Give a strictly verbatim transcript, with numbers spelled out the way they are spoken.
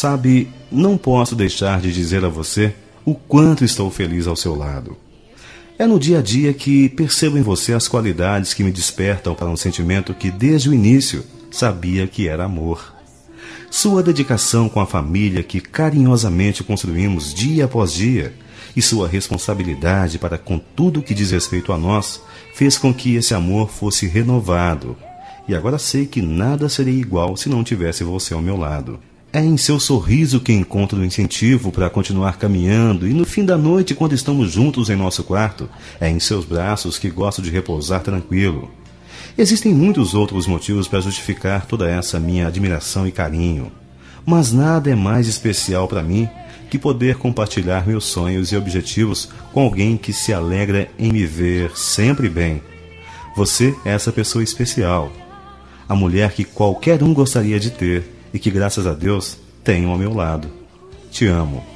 Sabe, não posso deixar de dizer a você o quanto estou feliz ao seu lado. É no dia a dia que percebo em você as qualidades que me despertam para um sentimento que desde o início sabia que era amor. Sua dedicação com a família que carinhosamente construímos dia após dia e sua responsabilidade para com tudo que diz respeito a nós fez com que esse amor fosse renovado. E agora sei que nada seria igual se não tivesse você ao meu lado. É em seu sorriso que encontro o incentivo para continuar caminhando e no fim da noite, quando estamos juntos em nosso quarto, é em seus braços que gosto de repousar tranquilo. Existem muitos outros motivos para justificar toda essa minha admiração e carinho, mas nada é mais especial para mim que poder compartilhar meus sonhos e objetivos com alguém que se alegra em me ver sempre bem. Você é essa pessoa especial, a mulher que qualquer um gostaria de ter e que, graças a Deus, tenho ao meu lado. Te amo.